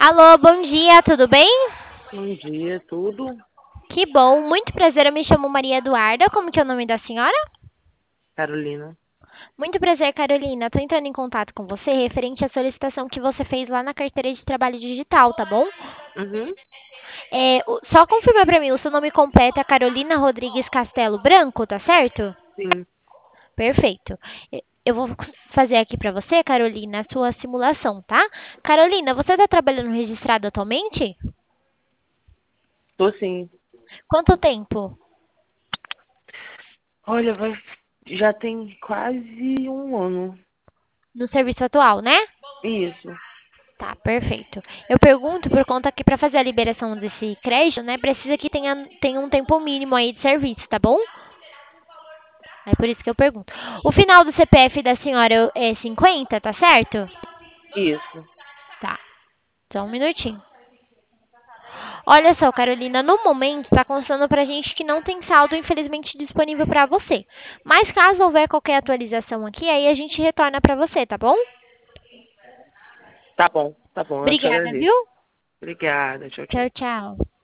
Alô, bom dia, tudo bem? Bom dia, tudo? Que bom, muito prazer, eu me chamo Maria Eduarda, como que é o nome da senhora? Carolina. Muito prazer, Carolina, tô entrando em contato com você referente à solicitação que você fez lá na carteira de trabalho digital, tá bom? Uhum, Só confirma pra mim, o seu nome completo é Carolina Rodrigues Castelo Branco, tá certo? sim, Perfeito. Eu vou fazer aqui pra você, Carolina, a sua simulação, tá? Carolina, você tá trabalhando registrado atualmente? tô sim. Quanto tempo? Olha, já tem quase um ano. No serviço atual, né? Isso. Tá, perfeito. Eu pergunto por conta que para fazer a liberação desse crédito, né, precisa que tenha um tempo mínimo aí de serviço, tá bom? É por isso que eu pergunto. O final do CPF da senhora é 50, tá certo? Isso. Tá, só um minutinho. Olha só, Carolina, no momento tá constando pra gente que não tem saldo, infelizmente, disponível pra você. Mas caso houver qualquer atualização aqui, aí a gente retorna pra você, tá bom? Tá bom, eu te Obrigada, agradeço. viu? Obrigada, tchau, Tchau, tchau. tchau.